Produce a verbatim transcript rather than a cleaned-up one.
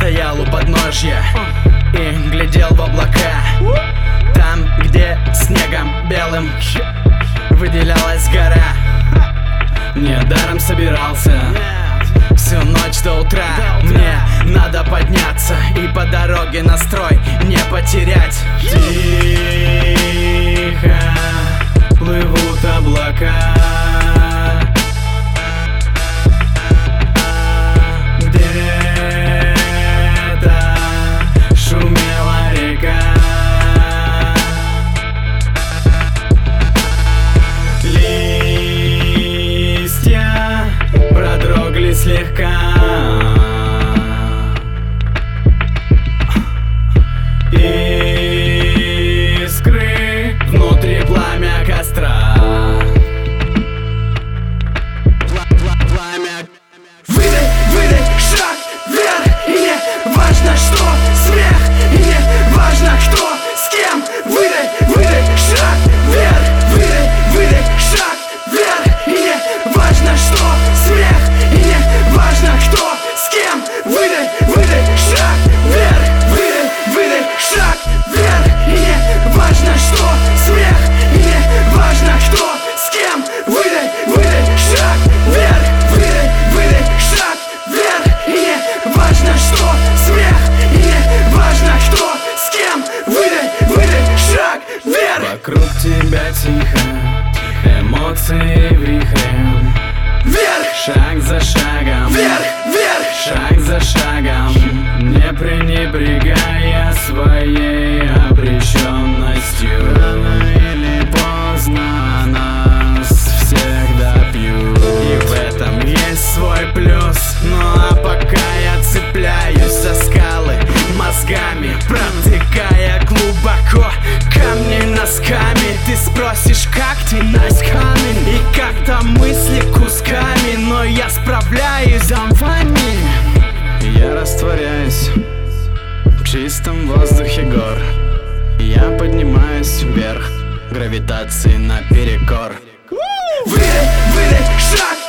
стоял у подножья и глядел в облака. Там, где снегом белым выделялась гора. Недаром собирался всю ночь до утра. Мне надо подняться и по дороге настрой не потерять. Тихо плывут облака, где-то шумела река. Листья продрогли слегка, искры внутри пламя костра. Пламя. Выдай, выдай, шаг вверх, и не важно что, смех, и не важно кто, с кем. Выдай, выдай, шаг вверх, выдай, выдай, шаг вверх, и не важно что, смех, и не важно кто, с кем. Выдай, выдай, шаг вверх, выдай, выдай, шаг вверх, и не важно что, смех, и не важно кто, с кем. Выдай, выдай, шаг вверх, выдай, выдай, шаг вверх, и не важно что, смех, и не важно кто, с кем. Выдай, выдай, шаг вверх. Вокруг тебя тихо, эмоции вихрем. Вверх! Шаг за шагом, вверх, вверх! Шаг за шагом, не пренебрегая своей обреченностью. Рано или поздно нас всех допьют, и в этом есть свой плюс. Ну а пока я цепляюсь за скалы мозгами, протыкая глубоко камни носками. Ты спросишь, как тянуть камень и как там мысли кусками, но я справляюсь зомбами. Я растворяюсь в чистом воздухе гор. Я поднимаюсь вверх, гравитации наперекор. Выдай, выдай, шаг